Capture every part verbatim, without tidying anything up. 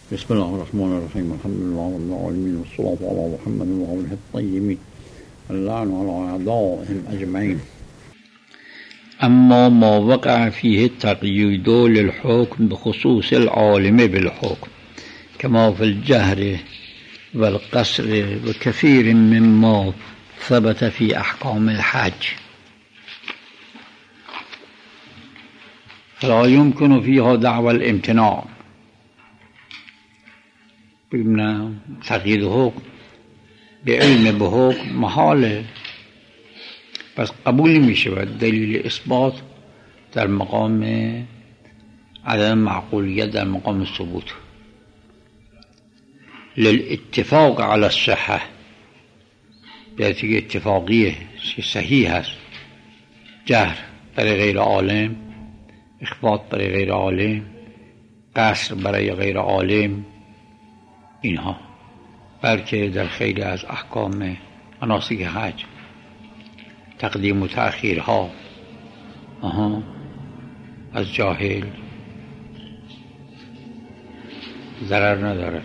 بسم الله الرحمن الرحيم. الحمد لله رب العالمين، والصلاة على محمد وآله الطيبين، اللعن على أعدائهم أجمعين. أما ما وقع فيه التقييد للحكم بخصوص العالم بالحكم كما في الجهر والقصر وكثير مما ثبت في أحكام الحج، فلا يمكن فيها دعوى الامتناع. بمعنى تقييد حکم به علم به حکم محاله، پس قبول می شود دلیل اثبات در مقام عدم معقولیت، در مقام ثبوت. للاتفاق على الصحة، بیاتی که اتفاقیه که صحیح هست، جهر برای غیر عالم، اخبات برای غیر عالم، قصر برای غیر عالم، اینها بلکه در خیلی از احکام مناسک حج تقدیم و تأخیرها آها از جاهل ضرر نداره.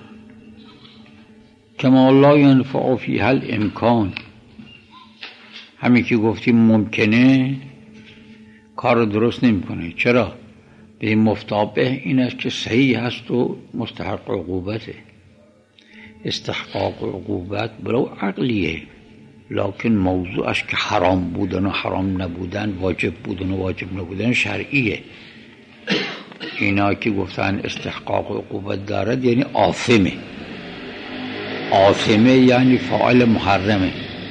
کما لا ینفع فیها الامکان، همین که گفتیم ممکنه کار درست نمیکنه. چرا؟ به مفتابه این است که صحیح هست و مستحق عقوبته. استحقاق عقوبت برو عقلیه، لکن موضوعش که حرام بودن و حرام نبودن، واجب بودن و واجب نبودن شرعیه. اینا که گفتن استحقاق عقوبت دارد یعنی آثمه. آثمه یعنی فاعل محرمه.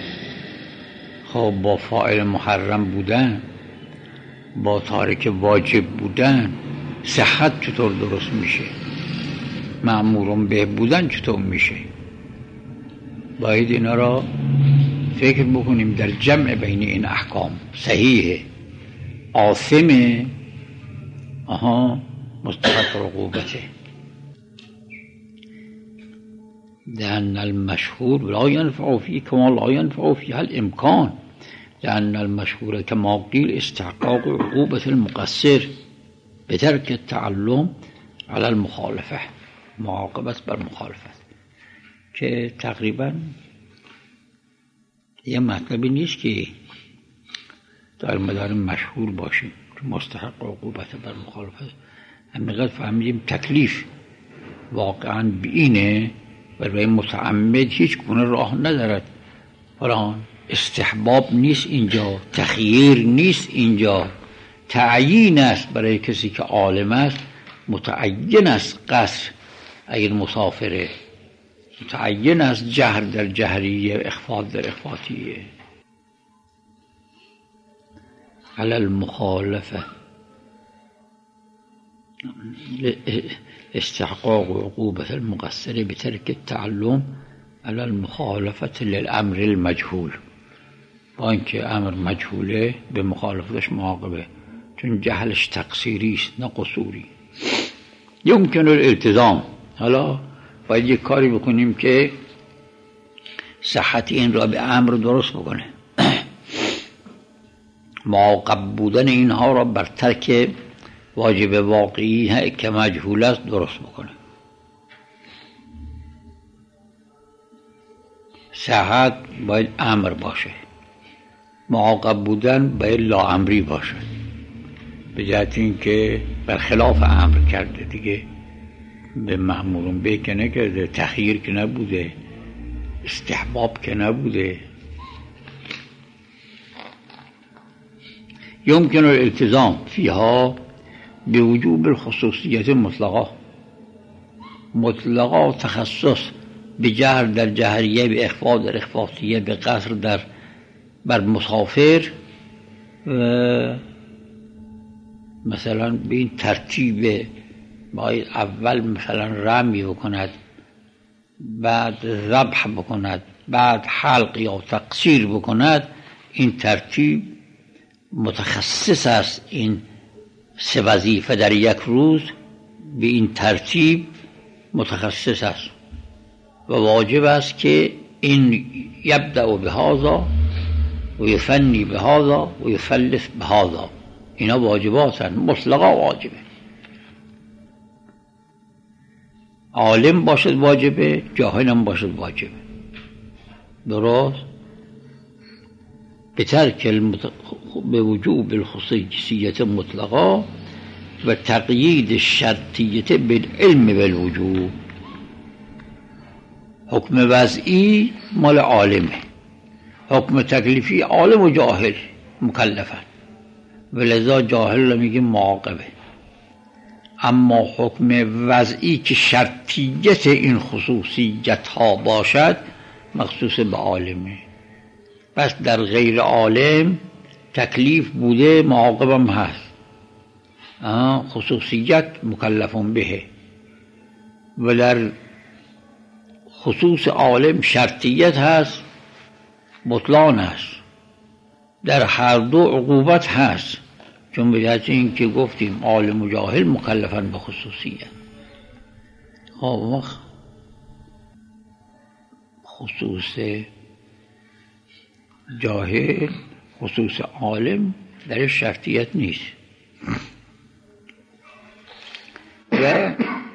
خب با فاعل محرم بودن، با تارک واجب بودن، صحت چطور درست میشه؟ مأمورون به بودن چطور میشه؟ باید اینا را فکر بکنیم در جمع بین این احکام. صحیحه، آثمه، آها مستحق عقوبته. لأن المشهور لا ينفع فيه كما لا ينفع فيها الامکان، لأن المشهور كما قيل استحقاق عقوبة المقصر بترك التعلم على المخالفة، معاقبت بر مخالفت، که تقریبا یه مطلبی نیست که در مدار مشهور باشیم که مستحق عقوبت بر مخالفت. همینقدر فهمیدیم تکلیف واقعا به اینه، برای متعمد هیچ گونه راه ندارد. فلان استحباب نیست اینجا، تخییر نیست اینجا، تعیین است برای کسی که عالم است. متعین است قصر اگر مسافره، متعین است جهر در جهریه، اخفاء در اخفاتیه. علی المخالفه استحقاق عقوبة المقصر بترك التعلم على المخالفة للأمر المجهول، با اینکه امر مجهوله به مخالفتش معاقبه، چون جهلش تقصیری است نه قصوری. یمکن الالتزام، حالا باید یک کاری بکنیم که صحت این را به امر درست بکنه. معاقب بودن اینها را بر ترک واجب واقعی که مجهول است درست بکنه. صحت باید امر باشه، معاقب بودن باید لاامری باشه، به جهت این که برخلاف امر کرده دیگه، به مأمورون به که نکرده، تخییر که نبوده، استحباب که نبوده. يمكن الالتزام فيها بوجوب الخصوصیت مطلقه، مطلقه تخصص به جهر در جهریه، به اخفاء در اخفاتیه، به قصر در بر مسافر، و مثلا به این ترتیب باید اول مثلا رمی بکند، بعد ذبح بکند، بعد حلق یا تقصیر بکند. این ترتیب متخصص است. این سه وظیفه در یک روز به این ترتیب متخصص است و واجب است که این یبدأ بهذا و یفنی بهذا و یفلس بهذا. اینا واجبات هستند، مطلقا واجبه. عالم باشد واجبه، جاهل هم باشد واجبه. درست؟ به ترک المت... به وجوب الخصوصیت مطلقا و تقیید الشرطیت بالعلم بالوجوب. حکم وضعی مال عالمه، حکم تکلیفی عالم و جاهل مکلفن، ولذا جاهل رو میگه معاقبه. اما حکم وضعی که شرطیت این خصوصیت ها باشد مخصوص به عالمه. پس در غیر عالم تکلیف بوده، معاقبم هست، خصوصیت مکلفون به، و در خصوص عالم شرطیت هست، بطلان هست. در هر دو عقوبت هست، چون به جهت این که گفتیم عالم و جاهل مکلفن به خصوصیت. خب خصوص جاهل خصوص عالم در شرطیت نیست و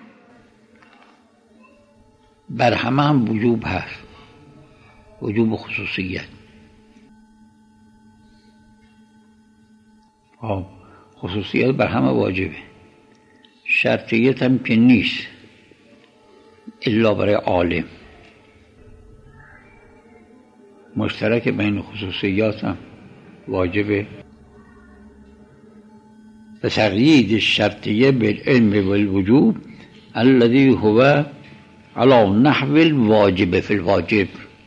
بر همه هم وجوب هست، وجوب خصوصیت. خب خصوصیت بر همه واجبه، شرطیت هم که نیست الا برای عالم. مشترک بین خصوصیات هم واجبه. و تقیید الشرطیه بالعلم والوجوب الذي هو على نحو الواجب فی الواجب.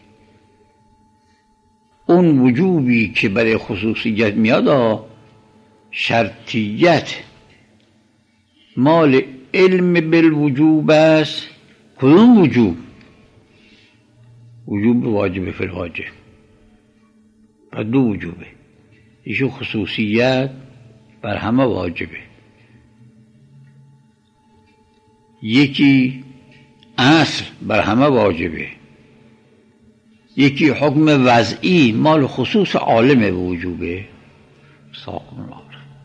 اون وجوبی که برای خصوصیت میاد شرطیت مال علم بالوجوب است. کدوم وجوب؟ وجوب واجب فی الواجب. و دو وجوبه، ایشون خصوصیت بر همه واجبه. یکی اصل بر همه واجبه، یکی حکم وضعی مال خصوص عالم وجوبه. ساقم الله.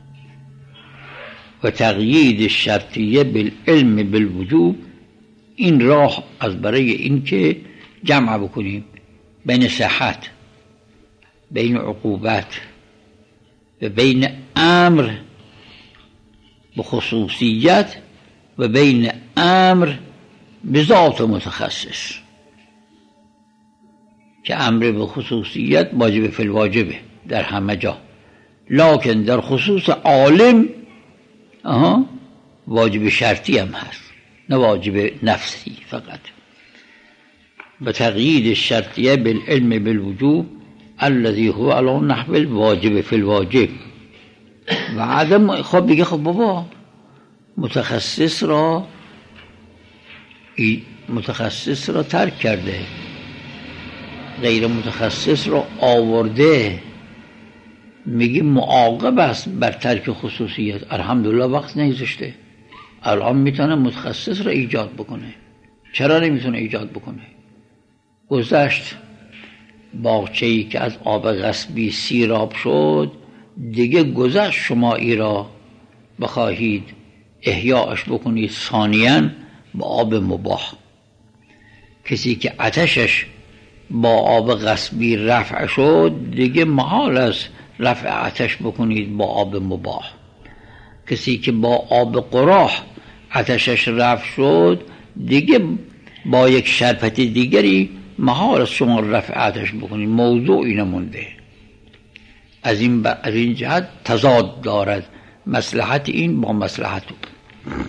و تقیید الشرطیه بالعلم بالوجوب، این راه از برای این که جمع بکنیم بین صحت، بین عقوبت و بین امر به خصوصیت و بین امر به ذات متخصص، که امر به خصوصیت واجب فی الواجبه در همه جا، لکن در خصوص عالم آها واجب شرطی هم هست، نه واجب نفسی فقط. به تقیید الشرطیه بالعلم بالوجوب الذي هو على نحو الواجب فی الواجب. و عدم خب بگه خب بابا متخصص را متخصص را ترک کرده، غیر متخصص را آورده، میگه معاقب است بر ترک خصوصیت. الحمدلله وقت نیذاشته، الان میتونه متخصص را ایجاد بکنه. چرا نمیتونه ایجاد بکنه؟ گذشت باغچه‌ای که از آب غصبی سیراب شد، دیگه گذشت شما ای را بخواهید احیاش بکنید ثانیاً با آب مباح. کسی که آتشش با آب غصبی رفع شد، دیگه محال است رفع آتش بکنید با آب مباح. کسی که با آب قراح آتشش رفع شد، دیگه با یک شربت دیگری محال است شما رفع آتش بکنید. موضوعی نمونده. از این ب... از این جهت تضاد دارد مصلحت این با مصلحت اون.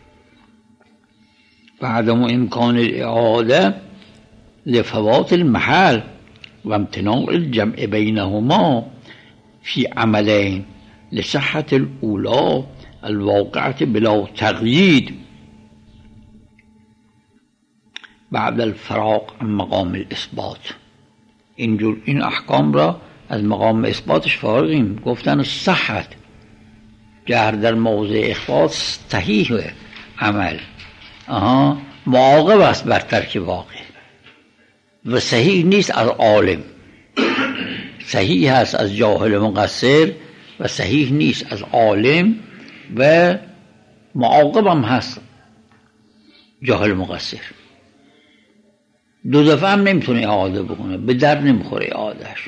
و عدم امکان الاعاده لفوات المحل و امتناع الجمع بینهما فی عملین لصحت الاولی الواقعه بلا تقیید بعد الفراق عن مقام الاثبات. اینجور این احکام را از مقام اثباتش فارغیم. گفتن صحت جهر در موضع اثبات صحیح عمل آها معاقب است بر ترک واقع، و صحیح نیست از عالم، صحیح هست از جاهل مقصر و صحیح نیست از عالم، و معاقب هم هست جاهل مقصر. دو دفعه هم نمیتونه اعاده بکنه، به در نمیخوره اعادهش.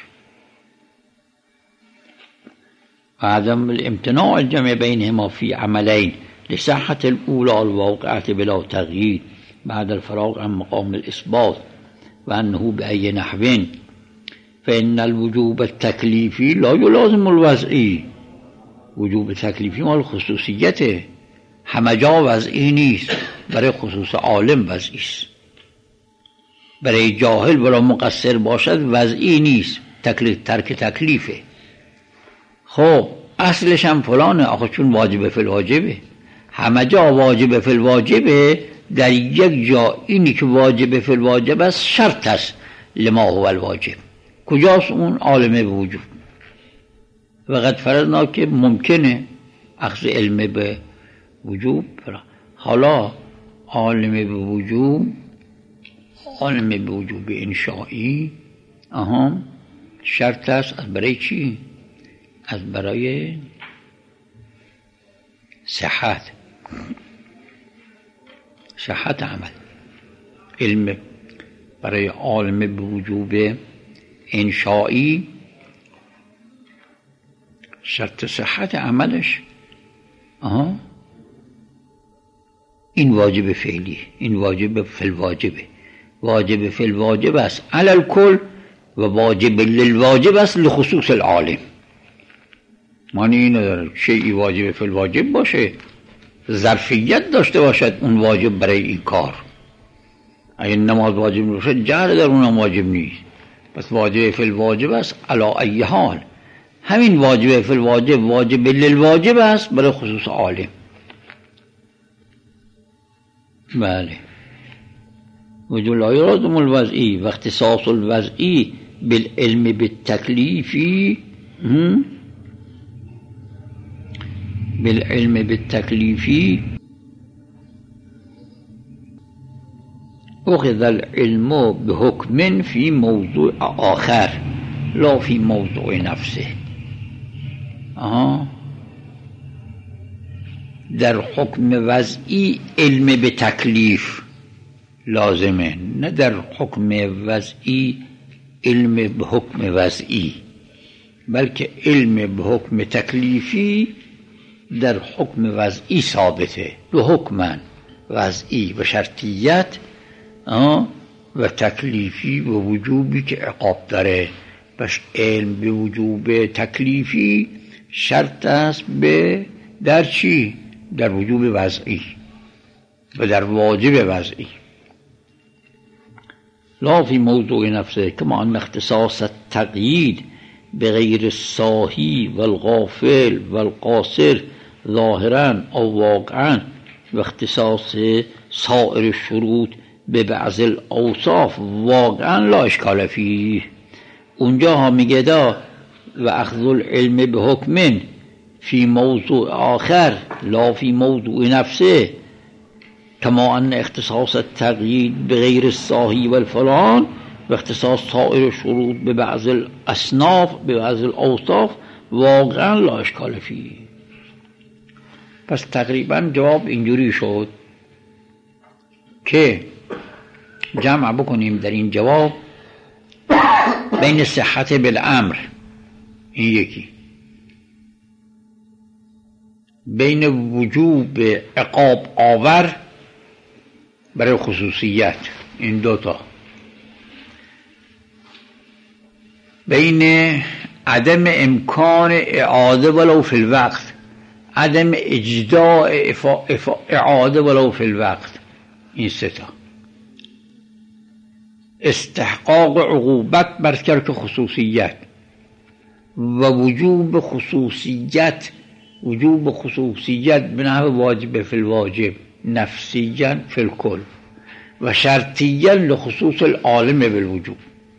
عدم الامتناع الجمع بینهما فی عملین لصحة الاولى الواقعة بلا تغییر بعد الفراغ عن مقام الاثبات و انه بأي نحو فإن الوجوب التکلیفی لا یلازم الوضعی. وجوب تکلیفی مال خصوصیته، همه جا وضعی نیست، برای خصوص عالم وضعی است. برای جاهل ولا مقصر باشد وضعی نیست، تکلیف ترک تکلیفه. خب اصلش هم فلانه، آخه چون واجب فی الواجبه، همه جا واجب فی الواجبه، در یک جا اینی که واجب فی الواجب است شرط است لما هو الواجب. کجاست اون؟ عالمه به وجوب. وقت فرضنا که ممکنه اخذ علم به وجوب. حالا عالمه به وجوب، عالمه به وجوب انشائی اهم شرط است. از برای چی؟ از برای صحت صحت عمل. علم برای عالمه به وجوب انشائی شرط صحت عملش آها این واجب فعلی، این واجب فی الواجبه. واجب فی الواجب است علی الکل و واجب للواجب است لخصوص العالم. معنی این نداره شیئی واجب فی الواجب باشه، ظرفیت داشته باشد اون واجب برای این کار. اگه نماز واجب باشه جهل در اونم واجب نیست، پس واجب فی الواجب است علی ای حال. همین واجب فی الواجب واجب للواجب است برای خصوص عالم. بله. وجود لا یلازم الوضعی و اختصاص الوضعی بالعلم بالتکلیفی بالعلم بالتکلیفی اخذ العلم بحکم فی موضوع آخر لا فی موضوع نفسه. آها در حکم وضعی علم به تکلیف لازمه، نه در حکم وضعی علم به حکم وضعی، بلکه علم به حکم تکلیفی در حکم وضعی ثابته. دو حکمن، وضعی و شرطیت و تکلیفی و وجوبی که عقاب داره. پس علم به وجوب تکلیفی شرط است به در چی؟ در وجوب وضعی و در واجب وضعی. لا فی موضوع نفسه کما ان اختصاص التقیید بغیر الصاحی والغافل والقاصر ظاهرا او واقعا و اختصاص سائر الشروط به بعض الاوصاف واقعا لا اشکال فیه. اونجا ها میگه دا و اخذ العلم به حکم فی موضوع آخر لا فی موضوع نفسه کما ان اختصاص التقیید بغیر الصاحی والفلان و اختصاص سائر الشروط به بعض الاصناف به بعض الاوصاف واقعا لا اشکال فیه. پس تقریبا جواب اینجوری شد که جمع بکنیم در این جواب بین صحت بالامر، این یکی، بین وجوب عقاب آور برای خصوصیت، این دوتا، بین عدم امکان اعاده ولو فی الوقت، عدم اجداء اعاده ولو فی الوقت، این سه تا. استحقاق عقوبت بر ترک خصوصیت و وجوب خصوصیت، وجوب خصوصیت به نحو واجب فی الواجب نفسیاً فی الکل و شرطیاً لخصوص العالم بالوجوب.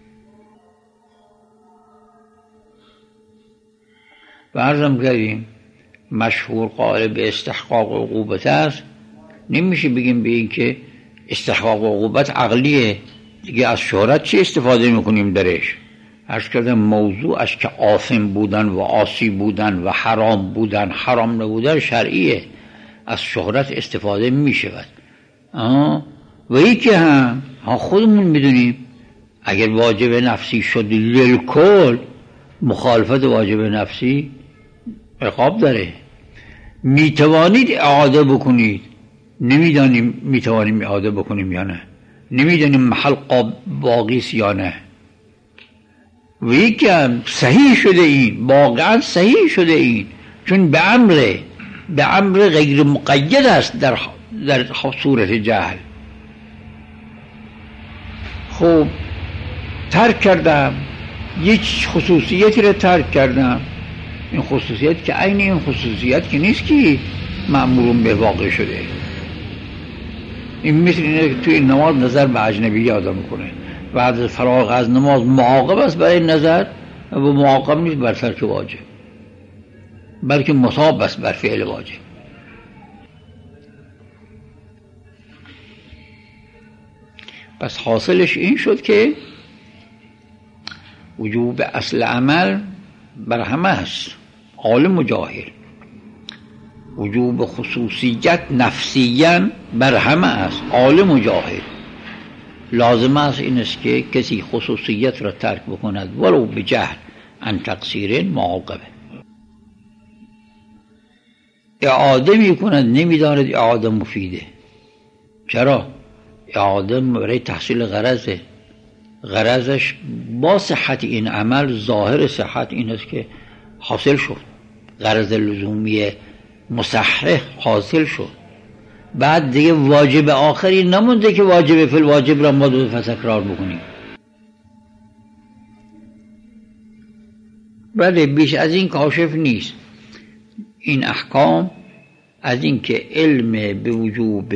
و عرضم کردیم مشهور قائل به استحقاق عقوبت است. نمیشه بگیم به این که استحقاق عقوبت عقلیه دیگه، از شهرت چی استفاده میکنیم درش؟ عرض کردم موضوعش که آثم بودن و عاصی بودن و حرام بودن حرام نبودن شرعیه، از شهرت استفاده میشود. آه و یکی هم ها خودمون میدونیم اگر واجب نفسی شد للکل، مخالفت واجب نفسی عقاب داره. میتوانید اعاده بکنید، نمیدانیم میتوانیم اعاده بکنیم یا نه، نمیدانیم محل باقی است یا نه. و یکی هم صحیح شده این، واقعا صحیح شده این، چون به امر به امر غیر مقید است در در صورت جهل. خب ترک کردم، یک خصوصیتی رو ترک کردم، این خصوصیت که عین این خصوصیت که نیست که مأمورون به واقع شده. این مثل اینه که توی نماز نظر به اجنبی آدم میکنه، بعد از فراغ از نماز معاقب است برای نظر و معاقب نیست بر ترک واجب، بلکه مصاب است بر فعل واجب. پس حاصلش این شد که وجوب اصل عمل بر همه است، عالم و جاهل. وجوب خصوصیت نفسیاً بر همه است، عالم و جاهل. لازم است این است که کسی خصوصیت را ترک بکند ولو به جهل عن تقصیر معاقبه. اعاده می کند نمیداند اعاده مفیده. چرا؟ اعاده برای تحصیل غرضه، غرضش با صحت این عمل، ظاهر صحت این است که حاصل شد، غرض لزومی مصحح حاصل شد. بعد دیگه واجب آخری نمونده که واجب فی الواجب را ما دو دفعه تکرار بکنیم. بله بیش از این کاشف نیست. این احکام از این که علم به وجوب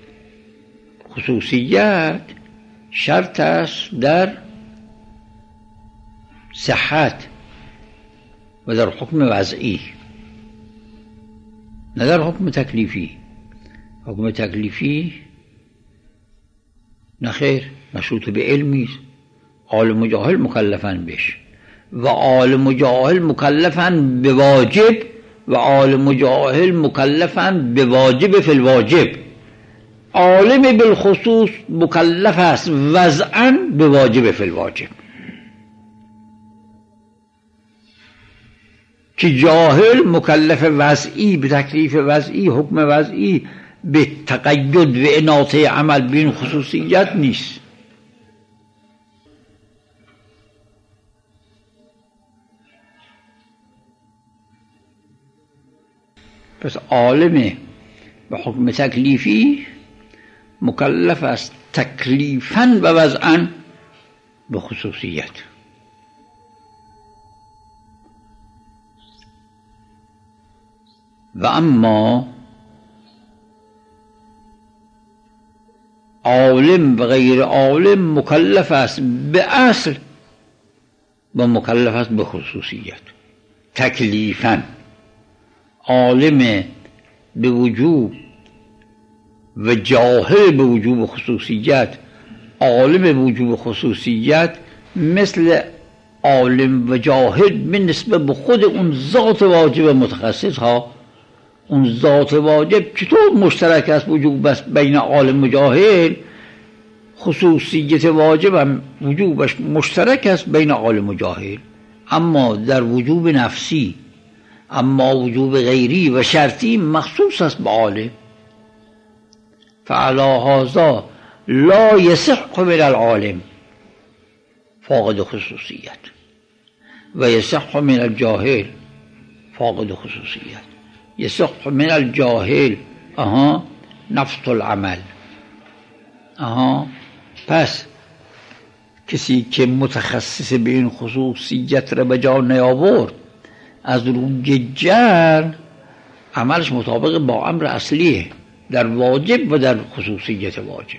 خصوصیت شرط است در صحت و در حکم وضعی، نه در حکم تکلیفی. حکم تکلیفی نخیر، مشروط به علمی است. عالم و جاهل مکلفن بش، و عالم و جاهل مکلفن به واجب، و عالم و جاهل مکلفن به واجب فی الواجب. عالم بالخصوص مکلف است وضعاً به واجب فی الواجب، که جاهل مکلف وضعی به تکلیف وضعی، حکم وضعی، به تقید و اناطه عمل به این خصوصیت نیست. پس عالم به حکم تکلیفی مکلف است تکلیفاً و وضعاً به خصوصیت. و اما عالم و غیر عالم مکلف است به اصل و مکلف است به خصوصیت تکلیفاً. عالم به وجوب و جاهل به وجوب خصوصیت. عالم به وجوب خصوصیت مثل عالم و جاهل به نسبت به خود اون ذات واجب متخصص ها. اون ذات واجب چطور مشترک است وجوب است بین عالم و جاهل، خصوصیت واجب هم وجوبش مشترک است بین عالم و جاهل، اما در وجوب نفسی، اما وجوب غیری و شرطی مخصوص است به عالم. فعلی هذا لا یصح من العالم فاقد خصوصیت و یصح من الجاهل فاقد خصوصیت. یصح من الجاهل اها نفس العمل. اها پس کسی که متخصص به این خصوصیت را به جا نیاورد از روی جهل، عملش مطابق با امر اصلیه در واجب و در خصوصیت واجب.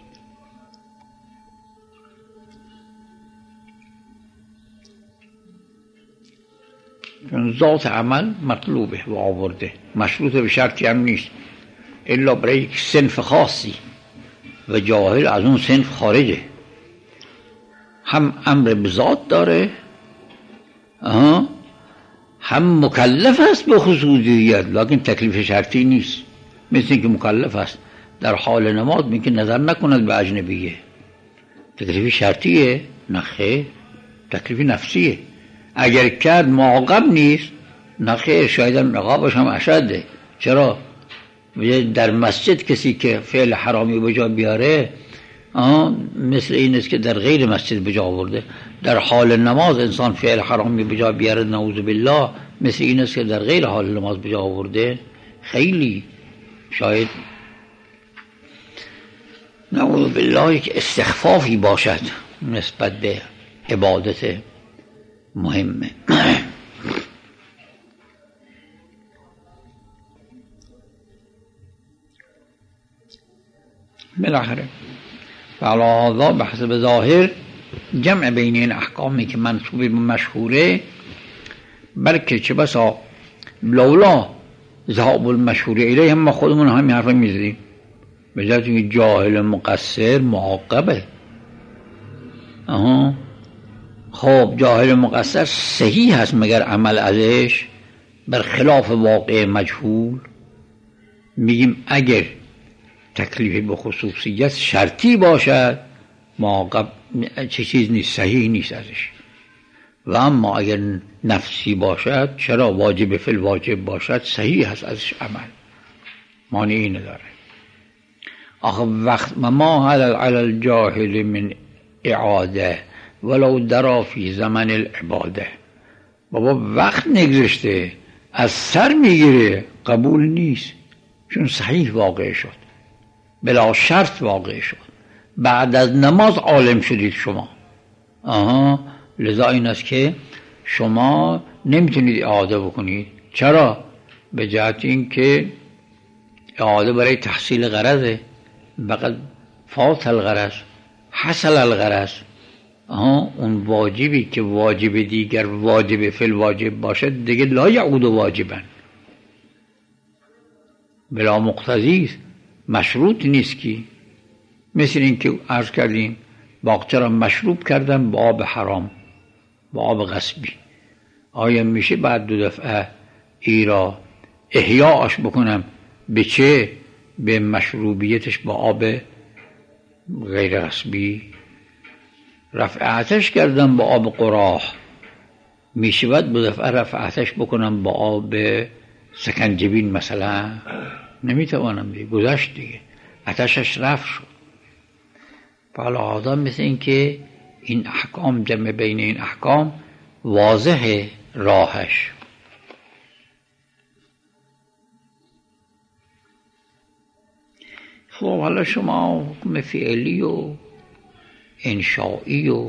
چون ذات عمل مطلوبه و آورده، مشروط به شرطی هم نیست الا برای یک صنف خاصی، و جاهل از اون صنف خارجه. هم امر به ذات داره، آها، هم مکلف است به خصوصیت، لیکن تکلیف شرطی نیست. مثل اینکه مکلف است در حال نماز میگه نظر نکند به اجنبیه. تکلیف شرطیه؟ نه خیر، تکلیف نفسیه. اگر کرد معاقب نیست، نه خیر، شاید عقابش هم اشده. چرا؟ در مسجد کسی که فعل حرامی به جا بیاره مثل این است که در غیر مسجد به جا آورده. در حال نماز انسان فعل حرامی به جا بیاره، نعوذ بالله، مثل این است که در غیر حال نماز به جا آورده. خیلی شاید نعوذ بالله یک استخفافی باشد نسبت به عبادت مهمه. بالاخره فعلا به حسب ظاهر جمع بین این احکامی که منسوب به مشهوره، بلکه چه بسا لولا ذهاب المشهور الیه هم ما خودمون همین حرف میزدیم، به جای اینکه جاهل مقصر معاقبه. آها خب جاهل مقصر صحیح هست مگر عمل ازش بر خلاف واقع مجهول؟ میگیم اگر تکلیف به خصوصیت شرطی باشد معاقب چه چیز نیست، صحیح نیست ازش. و اما اگر نفسی باشد، چرا واجب فی الواجب باشد، صحیح هست ازش عمل، مانعی نداره. آخه وقت ما علی الجاهل من اعاده ولو درا فی زمن العباده. بابا وقت نگذشته از سر میگیره، قبول نیست، چون صحیح واقع شد، بلا شرط واقع شد، بعد از نماز عالم شدید شما. آها لذا این است که شما نمیتونید اعاده بکنید. چرا؟ به جهت این که اعاده برای تحصیل غرضه، فقط فات الغرض حصل الغرض. آها اون واجبی که واجب دیگر واجب فی الواجب باشد دیگه لا یعود واجبا، بلا مقتضی مشروط نیست. که مثل این که عرض کردیم باغچه را مشروب کردن با آب حرام، با آب غصبی، آیا میشه بعد دو دفعه ای را احیاش بکنم به چه؟ به مشروبیتش با آب غیر غصبی. رفع آتش کردم با آب قراح، میشه بعد دو دفعه رفع آتش بکنم با آب سکنجبین مثلا؟ نمیتوانم دیگه، گذشت دیگه، آتشش رفع شد. فعلا آدم مثل این که این احکام جمع بین این احکام واضحه راهش. خب حالا شما حکم فعلی و انشائی و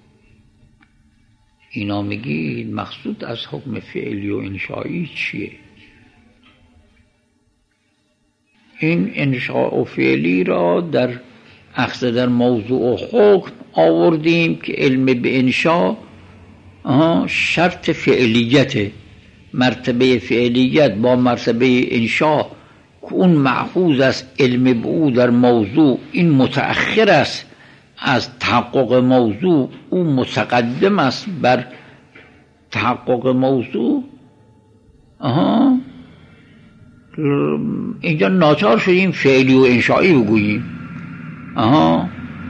اینا میگید، مقصود از حکم فعلی و انشائی چیه؟ این انشاء و فعلی را در اخذ در موضوع و حکم آوردیم که علم به انشاء شرط فعلیت، مرتبه فعلیت با مرتبه انشاء که اون مأخوذ است علم به او در موضوع، این متأخر است از تحقق موضوع، او متقدم است بر تحقق موضوع. آها اینجا ناچار شدیم فعلی و انشائی بگوییم. آها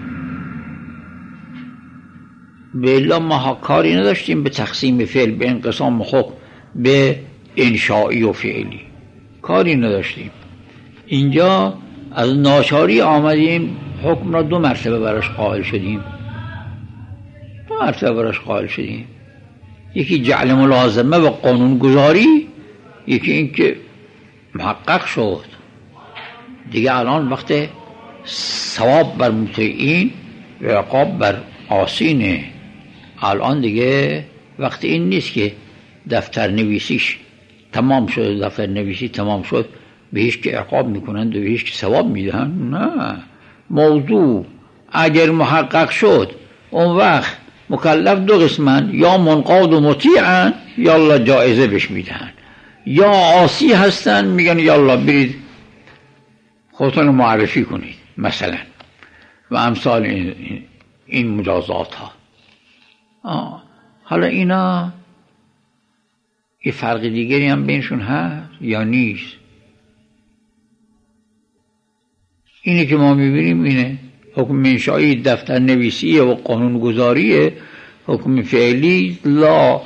بلا ما کاری نداشتیم به تقسیم فعل، به انقسام حکم به انشائی و فعلی، کاری نداشتیم. اینجا از ناچاری آمدیم حکم را دو مرتبه براش قائل شدیم، دو مرتبه براش قائل شدیم. یکی جعل ملازمه و قانون گذاری، یکی این که محقق شد دیگه. الان وقت ثواب بر مطیعین و عقاب بر عاصینه. الان دیگه وقت این نیست که دفتر نویسیش تمام شد، دفتر نویسی تمام شد بهش که عقاب میکنند و بهش که ثواب میدهن. نه، موضوع اگر محقق شد اون وقت مکلف دو قسمن، یا منقاد و مطیعن یا الله جایزه بهش میدهن، یا عاصی هستن میگن یالله برید خودتون معرفی کنید مثلا، و امثال این, این مجازات ها. آه. حالا اینا یه فرق دیگری هم بینشون هست یا نیست؟ اینی که ما میبینیم اینه. حکم انشایی دفتر نویسیه و قانون گذاریه. حکم فعلی لا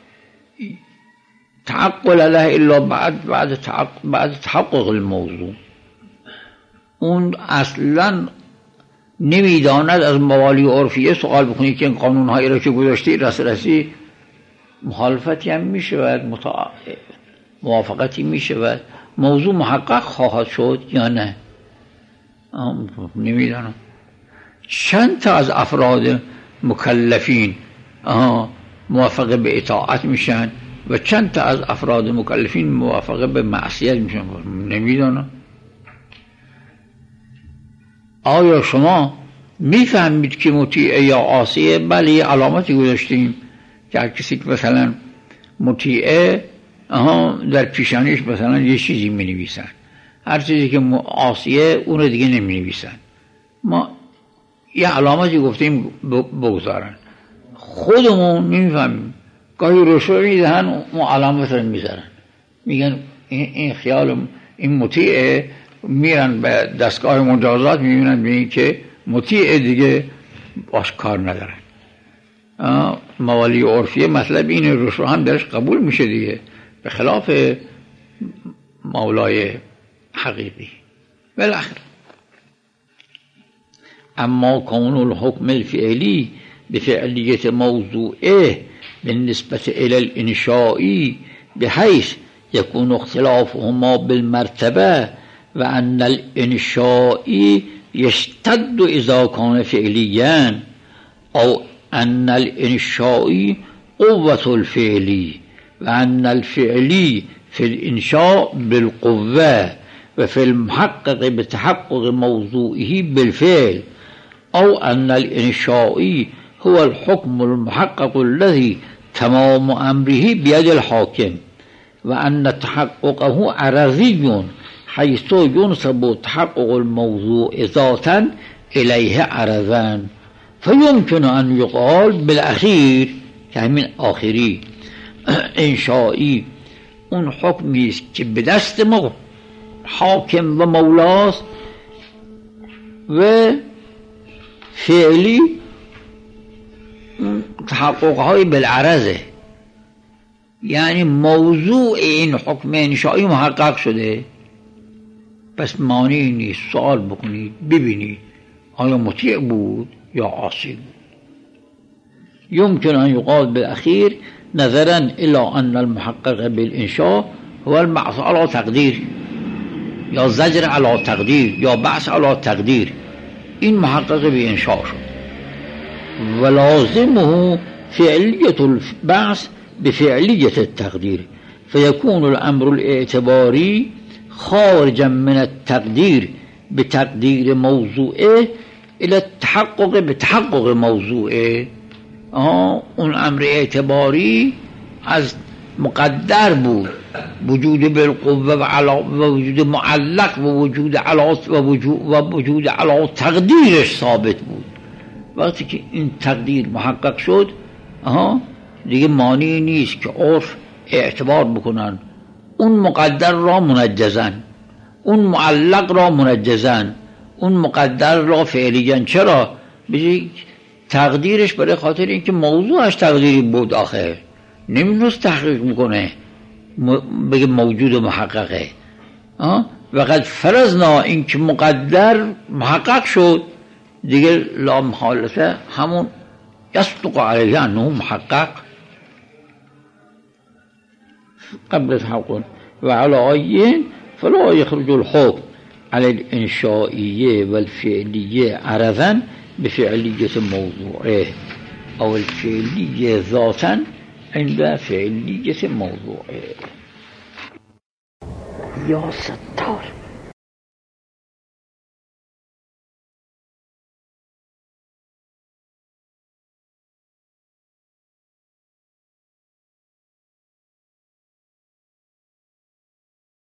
تعقل له الا بعد بعد تحقق بعد تحقق الموضوع. اون اصلا نمیداند از موالی عرفیه سوال بکنید که این قانونهایی را که گذاشتی رس رسی مخالفتی هم میشود، متع... موافقتی میشود، موضوع محقق خواهد شد یا نه نمیدانم. چند تا از افراد مکلفین موافقه به اطاعت میشن و چند تا از افراد مکلفین موافقه به معصیت میشن نمیدانم. آیا شما میفهمید که مطیعه یا عاصیه؟ بله یه علامتی گذاشتیم که هر کسی که مثلا مطیعه در پیشانیش مثلا یه چیزی می نویسن، هر چیزی که عاصیه اون رو دیگه نمی نویسن. ما یه علامتی گفتیم بگذارن، خودمون نمیفهمیم. گاهی رشوه میدهن اون علامت رو میذارن، میگن این خیال این مطیعه، میرن به دستگاه مجازات میبینن میبینن که مطیعه دیگه باش کار ندارن. موالی عرفیه مطلب این رشوه هم درش قبول میشه دیگه، به خلاف مولای حقیقی. بالاخره اما کون الحکم الفعلی بفعلیت موضوعه بالنسبة إلى الإنشائي بحيث يكون اختلافهما بالمرتبة وأن الإنشائي يشتد إذا كان فعليا أو أن الإنشائي قوة الفعلي وأن الفعلي في الإنشاء بالقوة وفي المحقق بتحقق موضوعه بالفعل أو أن الإنشائي هو الحكم المحقق الذي تمام أمره بيد الحاكم وأن تحققه عرضي حيث ينسب تحقق الموضوع ذاتا إليه عرضا فيمكن أن يقال بالأخير كمن آخری انشائی اون حکمی است که به دست ما حاکم و مولاست و فعلی تحققهای بالعرضه، یعنی موضوع این حکم انشائی محقق شده. پس مانعی نیست سوال بکنید ببینید آیا مطیع بود یا عاصی بود. يمكن أن يقال بالأخير نظرا إلى أن المحقق بالإنشاء هو البعث على تقدير یا زجر على تقدیر یا بعث على تقدیر. این محقق بإنشاء شد ولازمه فعلية البعث بفعلية التقدير فيكون الأمر الاعتباري خارجا من التقدير بتقدير موضوعه إلى التحقق بتحقق موضوعه. آه اون امر اعتباری از مقدر بود، وجود بالقوه و علا و وجود معلق و وجود علا و وجود و وجود علا تقدیرش ثابت بود. وقتی که این تقدیر محقق شد آها دیگه مانعی نیست که عرف اعتبار بکنن اون مقدر را منجزن، اون معلق را منجزن، اون مقدر را فعلیاً. چرا؟ بجی تقدیرش برای خاطر اینکه موضوعش تقدیری بود، آخر نمیتونست تحقیق میکنه بگه موجود و محققه. وقد فرضنا اینکه مقدر محقق شد دیگه لا محالته همون یصدق علیه انه محقق قبل تحقق و علی آیین فلا یخرج الحکم علی الانشائیه والفعلیه عرضا بفعلیت موضوعه او الفعلیه ذاتا عند فعلیت موضوعه. یا ستار